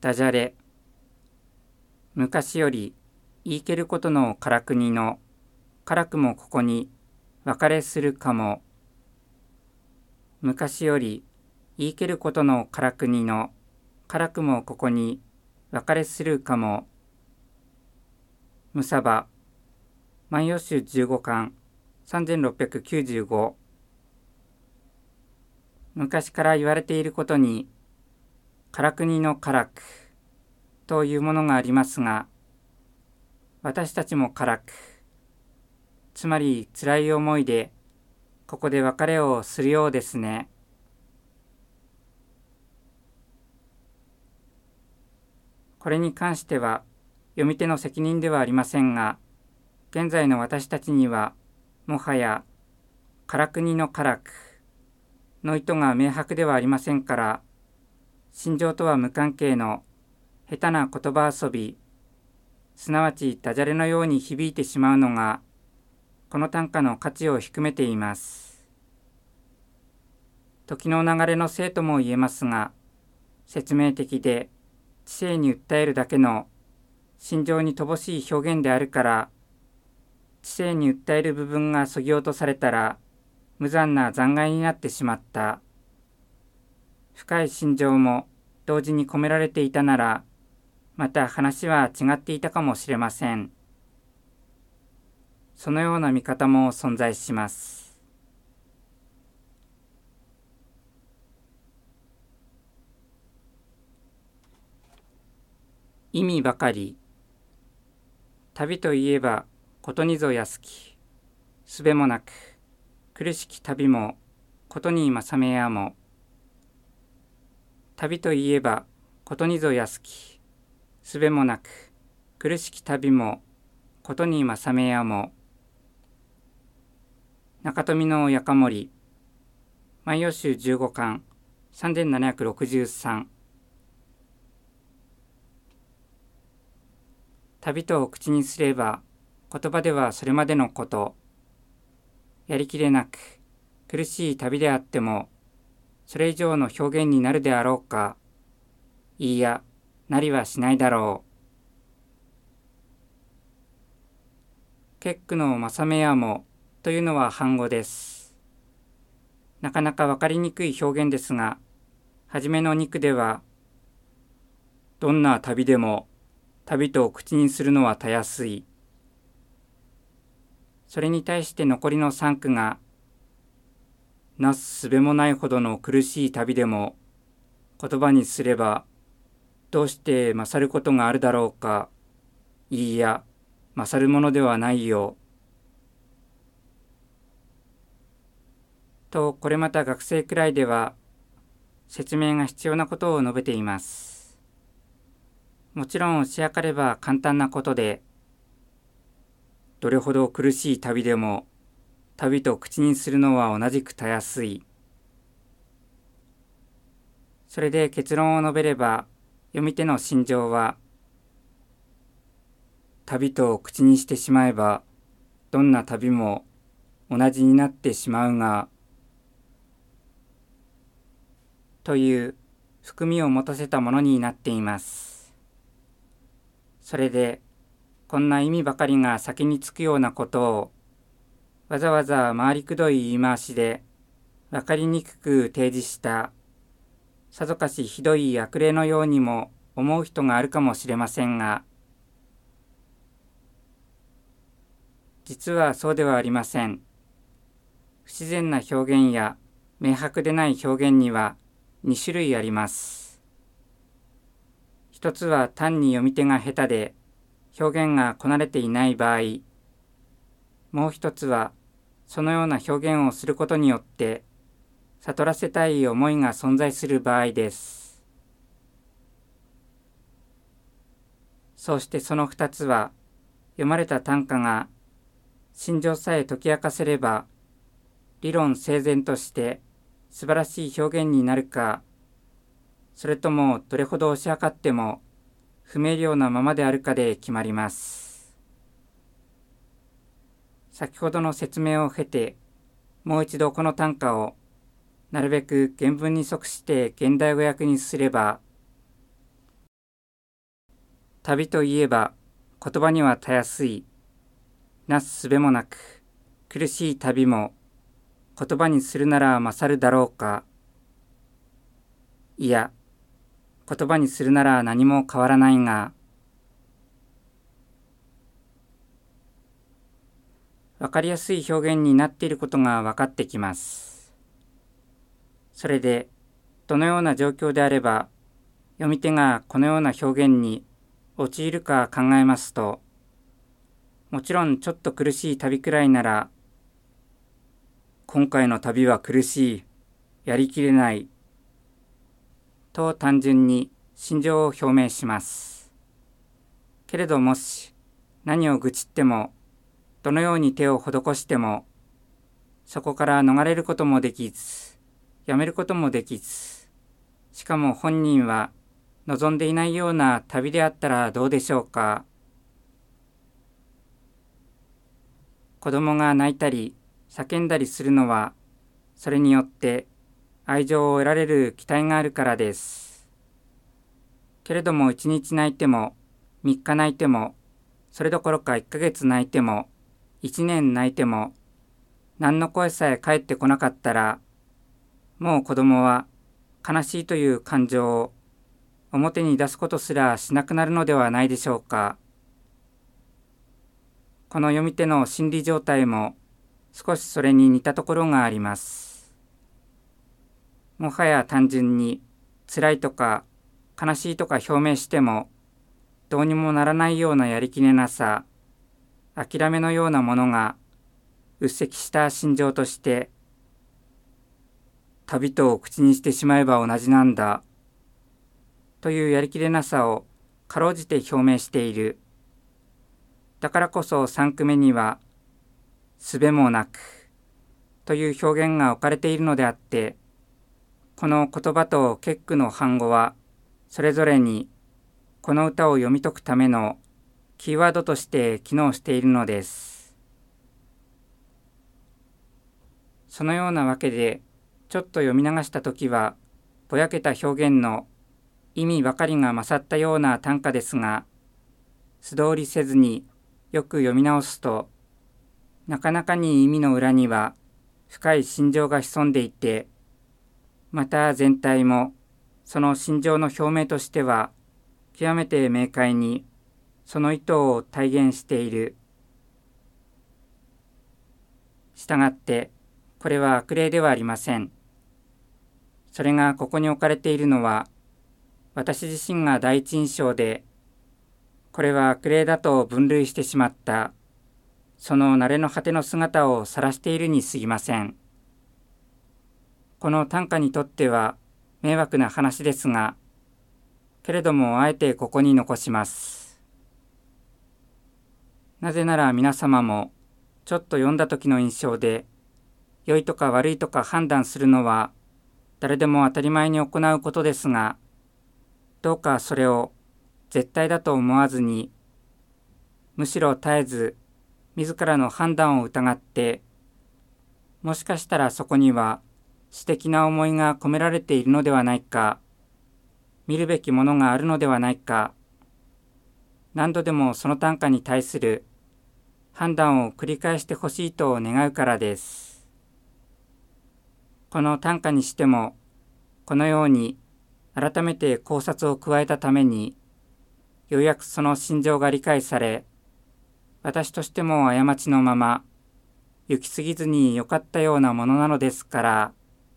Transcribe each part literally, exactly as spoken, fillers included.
ダジャレ。昔より言いけることのからくにの、からくもここに別れするかも。昔より言いけることのからくにの、からくもここに別れするかも。むさば。万葉集じゅうごかんさんぜんろっぴゃくきゅうじゅうご。昔から言われていることに、からくにのからくというものがありますが、私たちもからく、つまり辛い思いでここで別れをするようですね。これに関しては読み手の責任ではありませんが、現在の私たちにはもはやからくにのからくの意図が明白ではありませんから、心情とは無関係の下手な言葉遊び、すなわちダジャレのように響いてしまうのがこの短歌の価値を低めています。時の流れのせいとも言えますが、説明的で知性に訴えるだけの心情に乏しい表現であるから、知性に訴える部分がそぎ落とされたら無残な残骸になってしまった。深い心情も同時に込められていたなら、また話は違っていたかもしれません。そのような見方も存在します。意味ばかり。旅といえばことにぞ安き、すべもなく苦しき旅もことに正めやも。旅といえばことにぞ安き、すべもなく苦しき旅もことに正めやも。中富のやかもり。万葉集じゅうごかんさんぜんななひゃくろくじゅうさん。旅と口にすれば言葉ではそれまでのこと。やりきれなく苦しい旅であってもそれ以上の表現になるであろうか。いいや、なりはしないだろう。結句の正めやもというのは反語です。なかなかわかりにくい表現ですが、はじめのに句では、どんな旅でも旅と口にするのはたやすい。それに対して残りのさん句が、なすすべもないほどの苦しい旅でも言葉にすればどうして勝ることがあるだろうか。いいや、勝るものではないよ。と、これまた学生くらいでは説明が必要なことを述べています。もちろんしやかれば簡単なことで、どれほど苦しい旅でも旅と口にするのは同じくたやすい。それで結論を述べれば、読み手の心情は、旅と口にしてしまえばどんな旅も同じになってしまうが、という含みを持たせたものになっています。それでこんな意味ばかりが先につくようなことをわざわざ回りくどい言い回しでわかりにくく提示したさぞかしひどい悪例のようにも思う人があるかもしれませんが、実はそうではありません。不自然な表現や明白でない表現にはに種類あります。一つは単に読み手が下手で表現がこなれていない場合、もう一つはそのような表現をすることによって悟らせたい思いが存在する場合です。そうしてその二つは読まれた短歌が心情さえ解き明かせれば理論整然として素晴らしい表現になるか、それともどれほど押し量っても不明瞭なままであるかで決まります。先ほどの説明を経て、もう一度この短歌をなるべく原文に即して現代語訳にすれば、 旅といえば言葉にはたやすい、なすすべもなく苦しい旅も言葉にするなら勝るだろうか。いや、言葉にするなら何も変わらないが、わかりやすい表現になっていることが分かってきます。それで、どのような状況であれば、読み手がこのような表現に陥るか考えますと、もちろんちょっと苦しい旅くらいなら、今回の旅は苦しい、やりきれない、と単純に心情を表明します。けれどもし、何を愚痴っても、どのように手を施しても、そこから逃れることもできず、やめることもできず、しかも本人は望んでいないような旅であったらどうでしょうか。子供が泣いたり叫んだりするのは、それによって愛情を得られる期待があるからです。けれども一日泣いても、三日泣いても、それどころか一ヶ月泣いても、一年泣いても、何の声さえ返ってこなかったら、もう子供は悲しいという感情を表に出すことすらしなくなるのではないでしょうか。この読み手の心理状態も少しそれに似たところがあります。もはや単純に辛いとか悲しいとか表明してもどうにもならないようなやりきれなさ、諦めのようなものがうっせきした心情として、旅と口にしてしまえば同じなんだというやりきれなさをかろうじて表明している。だからこそ三句目にはすべもなくという表現が置かれているのであって、この言葉と結句の反語はそれぞれにこの歌を読み解くためのキーワードとして機能しているのです。そのようなわけで、ちょっと読み流したときはぼやけた表現の意味ばかりが勝ったような短歌ですが、素通りせずによく読み直すと、なかなかに意味の裏には深い心情が潜んでいて、また全体もその心情の表明としては極めて明快にその意図を体現している。したがってこれは悪例ではありません。それがここに置かれているのは、私自身が第一印象で、これは悪例だと分類してしまった、その慣れの果ての姿を晒しているに過ぎません。この短歌にとっては迷惑な話ですが、けれどもあえてここに残します。なぜなら皆様もちょっと読んだ時の印象で、良いとか悪いとか判断するのは誰でも当たり前に行うことですが、どうかそれを絶対だと思わずに、むしろ絶えず自らの判断を疑って、もしかしたらそこには私的な思いが込められているのではないか、見るべきものがあるのではないか、何度でもその短歌に対する判断を繰り返してほしいと願うからです。この短歌にしても、このように改めて考察を加えたために、ようやくその心情が理解され、私としても過ちのまま行き過ぎずによかったようなものなのですから。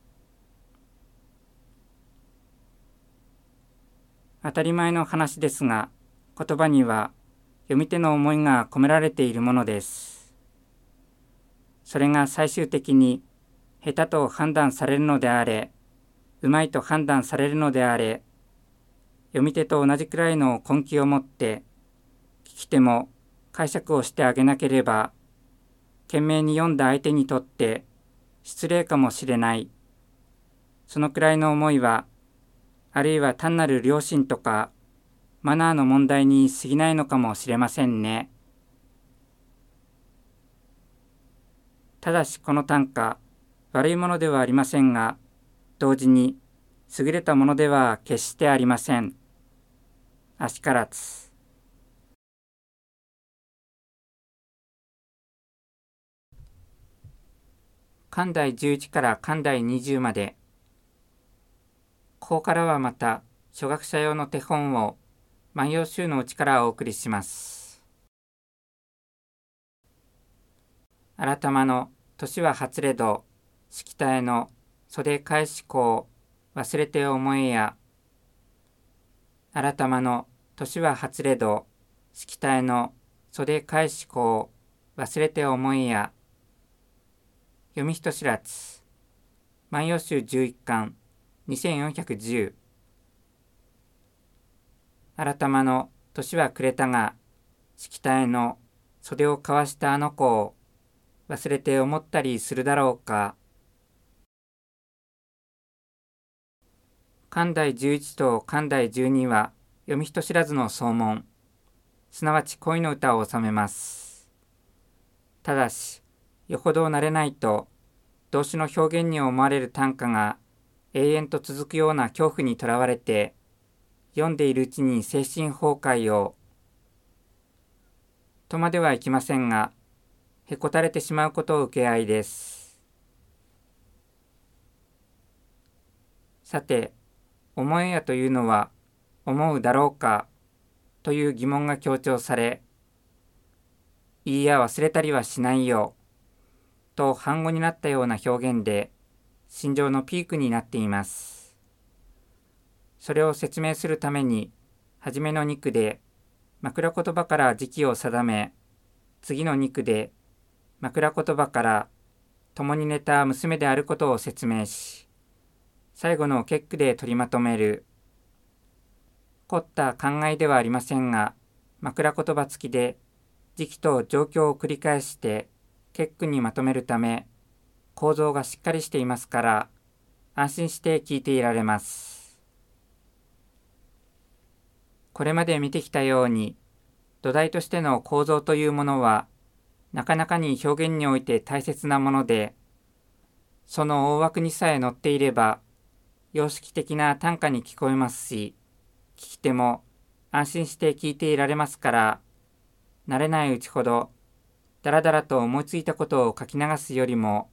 当たり前の話ですが、言葉には読み手の思いが込められているものです。それが最終的に下手と判断されるのであれ、うまいと判断されるのであれ、読み手と同じくらいの根気を持って聞き手も解釈をしてあげなければ、懸命に読んだ相手にとって失礼かもしれない。そのくらいの思いは、あるいは単なる良心とかマナーの問題に過ぎないのかもしれませんね。ただしこの短歌、悪いものではありませんが、同時に優れたものでは決してありません。あしからず。 漢第じゅういちから漢第にじゅうまで。ここからはまた初学者用の手本を万葉集のうちからお送りします。改まの年は初れど、しきたえの袖返し子忘れて思えや。改まの年は初れど、しきたえの袖返し子忘れて思えや。読み人知らず。万葉集じゅういっかんにせんよんひゃくじゅう。改まの年は暮れたが、しきたえの袖を交わしたあの子を忘れて思ったりするだろうか。漢第じゅういちと漢第じゅうには読み人知らずの総問、すなわち恋の歌を収めます。ただし、よほど慣れないと、動詞の表現に思われる短歌が永遠と続くような恐怖にとらわれて、読んでいるうちに精神崩壊を、とまではいきませんが、へこたれてしまうことを受け合いです。さて、思えやというのは、思うだろうかという疑問が強調され、いいや忘れたりはしないよと反語になったような表現で、心情のピークになっています。それを説明するために、はじめのに句で枕言葉から時期を定め、次のに句で枕言葉から共に寝た娘であることを説明し、最後の結句で取りまとめる。凝った考えではありませんが、枕言葉付きで時期と状況を繰り返して結句にまとめるため、構造がしっかりしていますから、安心して聞いていられます。これまで見てきたように、土台としての構造というものは、なかなかに表現において大切なもので、その大枠にさえ載っていれば、様式的な短歌に聞こえますし、聞き手も安心して聞いていられますから、慣れないうちほど、だらだらと思いついたことを書き流すよりも、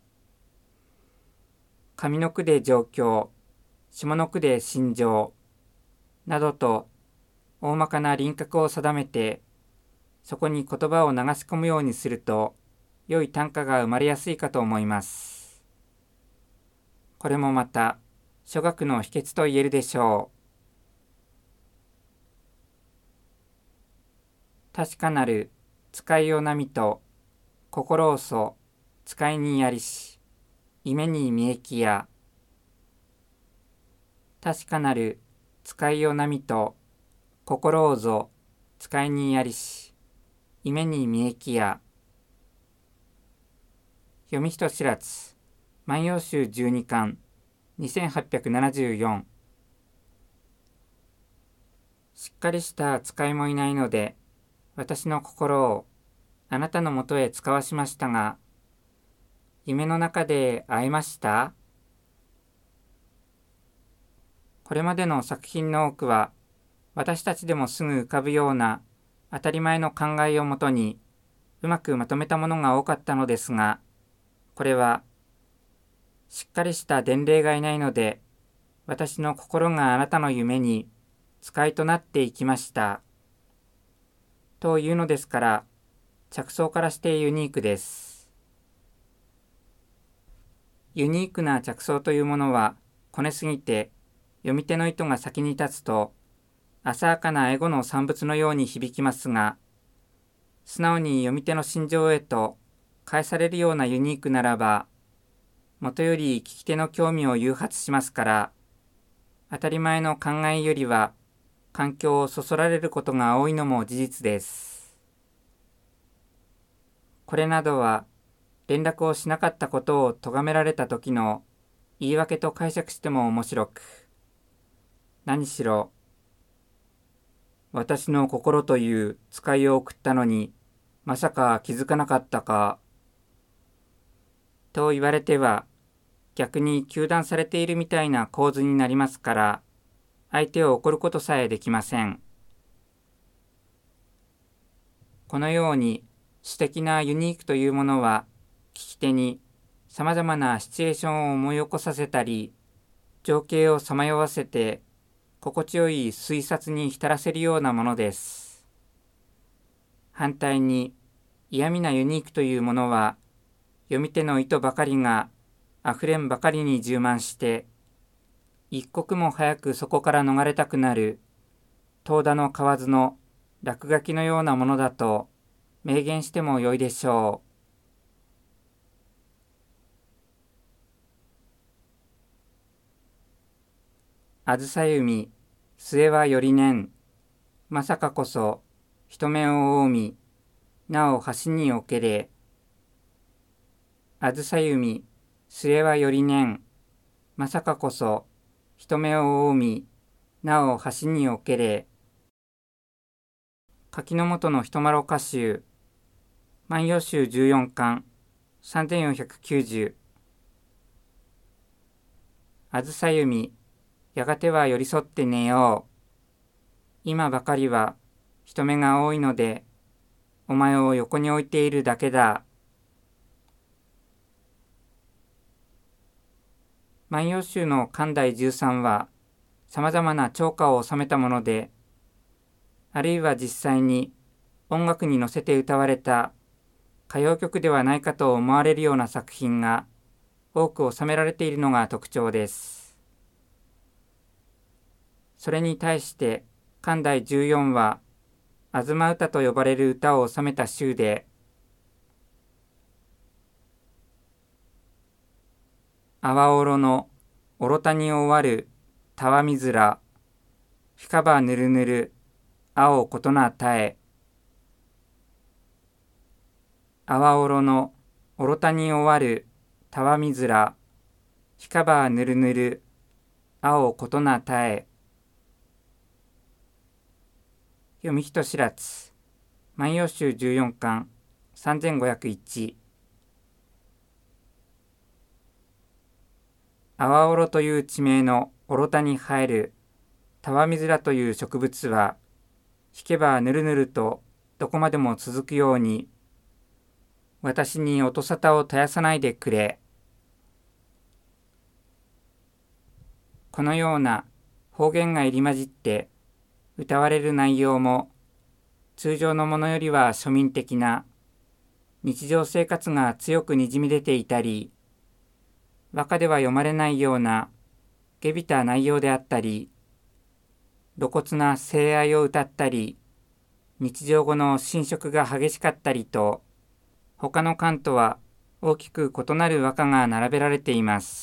上の句で状況、下の句で心情、などと大まかな輪郭を定めて、そこに言葉を流し込むようにすると、良い短歌が生まれやすいかと思います。これもまた、初学の秘訣と言えるでしょう。確かなる使いよなみと、心をそ使いにやりし、夢に見えきや。確かなる使いよなみと、心をぞ使いにやりし、夢に見えきや。読み人知らず、万葉集じゅうにかん、にせんはっぴゃくななじゅうよん。しっかりした使いもいないので、私の心をあなたのもとへ使わしましたが、夢の中で会えました？これまでの作品の多くは、私たちでもすぐ浮かぶような当たり前の考えをもとに、うまくまとめたものが多かったのですが、これは、しっかりした伝令がいないので、私の心があなたの夢に使いとなっていきました。というのですから、着想からしてユニークです。ユニークな着想というものは、こねすぎて、読み手の意図が先に立つと、浅はかなエゴの産物のように響きますが、素直に読み手の心情へと返されるようなユニークならば、もとより聞き手の興味を誘発しますから、当たり前の考えよりは環境をそそられることが多いのも事実です。これなどは連絡をしなかったことを咎められた時の言い訳と解釈しても面白く、何しろ私の心という使いを送ったのにまさか気づかなかったかと言われては逆に糾弾されているみたいな構図になりますから相手を怒ることさえできません。このように詩的なユニークというものは聞き手にさまざまなシチュエーションを思い起こさせたり、情景をさまよわせて、心地よい推察に浸らせるようなものです。反対に、嫌味なユニークというものは、読み手の意図ばかりがあふれんばかりに充満して、一刻も早くそこから逃れたくなる、遠田の蛙の落書きのようなものだと明言してもよいでしょう。あずさ弓、末はよりねん、まさかこそ人目を覆み、なお橋におけれ。あずさ弓、末はよりねん、まさかこそ人目を覆み、なお橋におけれ。柿の本の人まろ歌集、万葉集じゅうよんかん、さんぜんよんひゃくきゅうじゅう。あずさ弓、やがては寄り添って寝よう。今ばかりは人目が多いので、お前を横に置いているだけだ。万葉集の巻第じゅうさんは、さまざまな聴歌を収めたもので、あるいは実際に音楽に乗せて歌われた歌謡曲ではないかと思われるような作品が多く収められているのが特徴です。それに対して巻第じゅうよんは、あずま歌と呼ばれる歌を収めた集で、阿波おろのおろたに終わるたわみずら、ひかばぬるぬる、青ことなたえ。阿波おろのおろたに終わるたわみずら、ひかばぬるぬる、青ことなたえ。読み人知らず、万葉集じゅうよんかん、さんぜんごひゃくいち。阿波おろという地名のおろたに生えるたわみずらという植物は、引けばぬるぬるとどこまでも続くように、私に音沙汰を絶やさないでくれ。このような方言が入り混じって歌われる内容も、通常のものよりは庶民的な日常生活が強くにじみ出ていたり、和歌では読まれないような下びた内容であったり、露骨な性愛を歌ったり、日常語の侵食が激しかったりと、他の巻とは大きく異なる和歌が並べられています。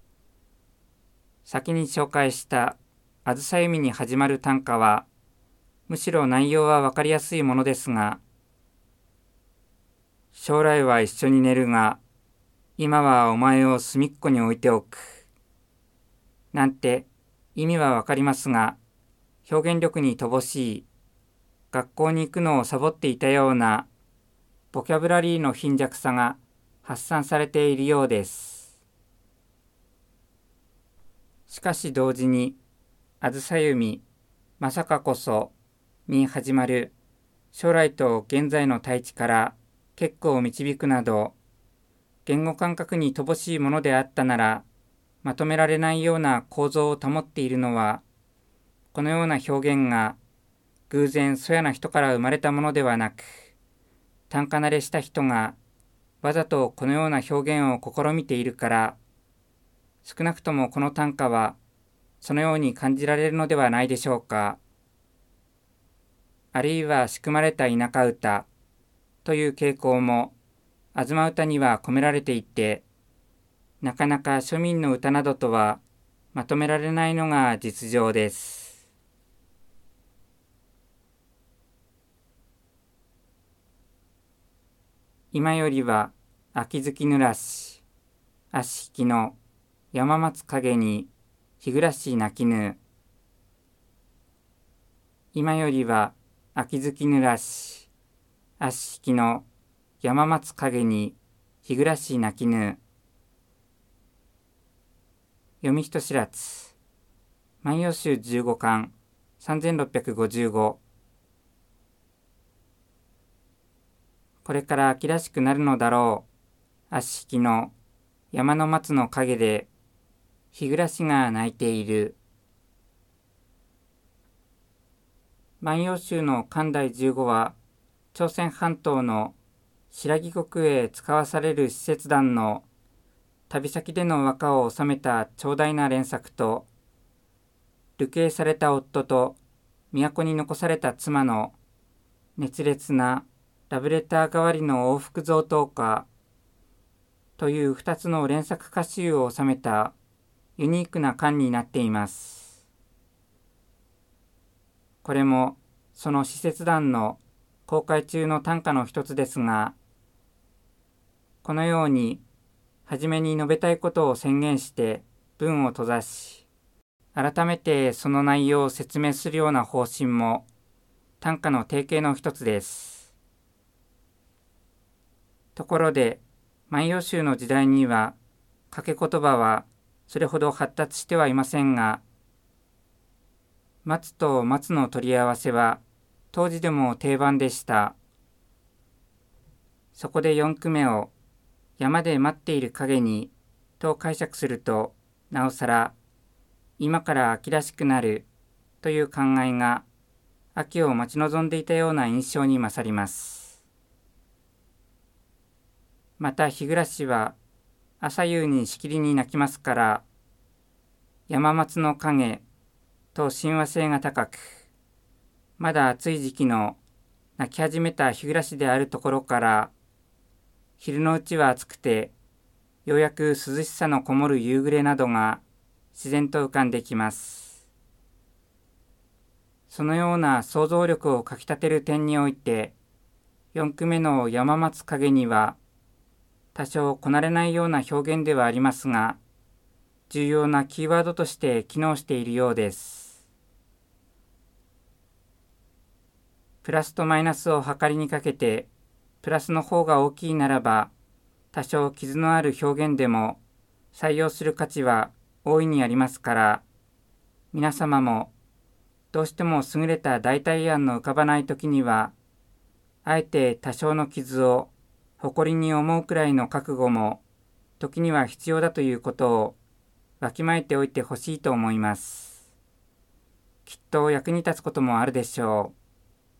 先に紹介したあずさ弓に始まる短歌は、むしろ内容はわかりやすいものですが、将来は一緒に寝るが、今はお前を隅っこに置いておく。なんて意味はわかりますが、表現力に乏しい、学校に行くのをサボっていたような、ボキャブラリーの貧弱さが発散されているようです。しかし同時に、あずさ弓、まさかこそに始まる将来と現在の対峙から結構を導くなど、言語感覚に乏しいものであったなら、まとめられないような構造を保っているのは、このような表現が偶然そやな人から生まれたものではなく、短歌慣れした人がわざとこのような表現を試みているから、少なくともこの短歌はそのように感じられるのではないでしょうか。あるいは仕組まれた田舎歌という傾向もあずま歌には込められていて、なかなか庶民の歌などとはまとめられないのが実情です。今よりは秋月ぬらし、足引きの山松影に日暮らし泣きぬ。今よりは秋月ぬらし、足引きの山松影に日暮らし泣きぬ。読み人知らず、万葉集じゅうごかん、さんぜんろっぴゃくごじゅうご。これから秋らしくなるのだろう。足引きの山の松の陰で日暮が鳴いている。万葉集の漢第じゅうごは、朝鮮半島の白木国へ使わされる使節団の旅先での和歌を収めた長大な連作と、流刑された夫と都に残された妻の熱烈なラブレター代わりの往復贈答歌という二つの連作歌集を収めたユニークな巻になっています。これもその使節団の公開中の短歌の一つですが、このように初めに述べたいことを宣言して文を閉ざし、改めてその内容を説明するような方針も短歌の定型の一つです。ところで、万葉集の時代には掛け言葉はそれほど発達してはいませんが、松と松の取り合わせは当時でも定番でした。そこで四句目を山で待っている影にと解釈すると、なおさら今から秋らしくなるという考えが秋を待ち望んでいたような印象に勝ります。また日暮は朝夕にしきりに鳴きますから、山松の影と親和性が高く、まだ暑い時期の鳴き始めた日暮であるところから、昼のうちは暑くて、ようやく涼しさのこもる夕暮れなどが自然と浮かんできます。そのような想像力をかきたてる点において、四句目の山松影には、多少こなれないような表現ではありますが、重要なキーワードとして機能しているようです。プラスとマイナスを測りにかけて、プラスの方が大きいならば、多少傷のある表現でも採用する価値は大いにありますから、皆様もどうしても優れた代替案の浮かばないときには、あえて多少の傷を誇りに思うくらいの覚悟も時には必要だということをわきまえておいてほしいと思います。きっと役に立つこともあるでしょう。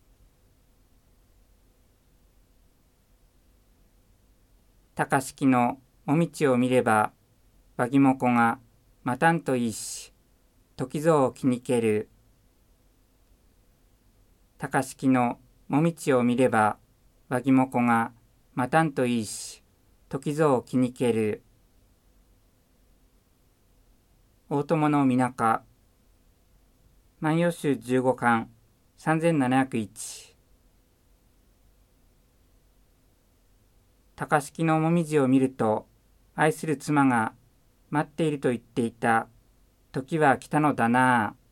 高敷のも道を見れば、わぎもこがまたんといいし、時ぞを気にける。高敷のも道を見れば、わぎもこがまたんといいし、時ぞを気にける。大友のみなか。万葉集じゅうごかんさんぜんななひゃくいち。高敷のもみじを見ると、愛する妻が待っていると言っていた。時は来たのだなあ。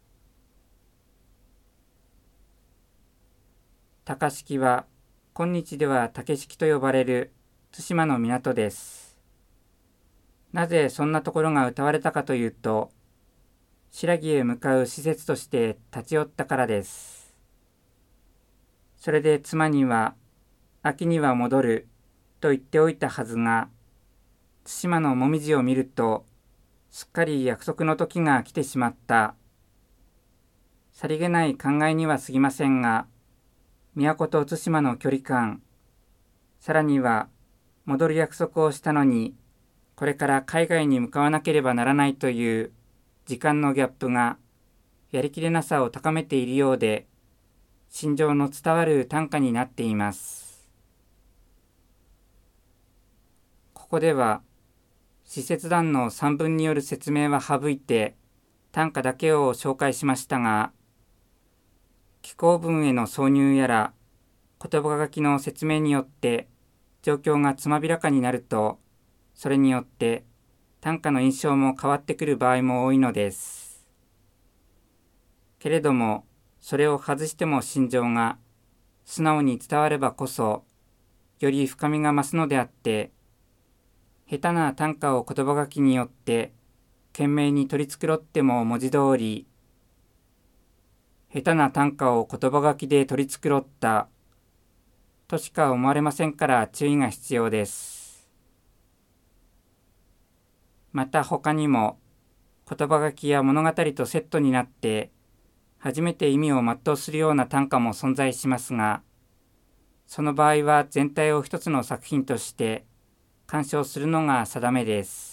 高敷は今日では竹敷と呼ばれる対馬の港です。なぜそんなところが歌われたかというと、白木へ向かう施設として立ち寄ったからです。それで妻には秋には戻ると言っておいたはずが、対馬のもみじを見ると、すっかり約束の時が来てしまった。さりげない考えには過ぎませんが、都と対馬の距離感、さらには戻る約束をしたのに、これから海外に向かわなければならないという時間のギャップが、やりきれなさを高めているようで、心情の伝わる短歌になっています。ここでは、使節団の散文による説明は省いて、短歌だけを紹介しましたが、紀行文への挿入やら、言葉書きの説明によって、状況がつまびらかになると、それによって短歌の印象も変わってくる場合も多いのです。けれども、それを外しても心情が素直に伝わればこそ、より深みが増すのであって、下手な短歌を言葉書きによって懸命に取り繕っても文字通り、下手な短歌を言葉書きで取り繕ったとしか思われませんから注意が必要です。 また他にも言葉書きや物語とセットになって初めて意味を全うするような短歌も存在しますが、その場合は全体を一つの作品として鑑賞するのが定めです。